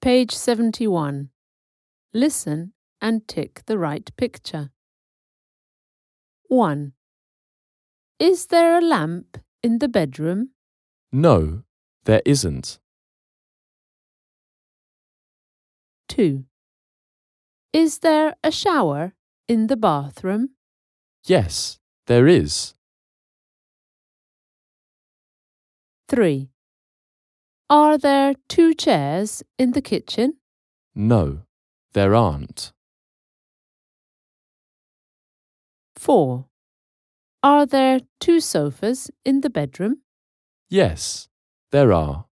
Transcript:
Page 71. Listen and tick the right picture. 1. Is there a lamp in the bedroom? No, there isn't. 2. Is there a shower in the bathroom? Yes, there is. 3. Are there 2 chairs in the kitchen? No, there aren't. 4. Are there 2 sofas in the bedroom? Yes, there are.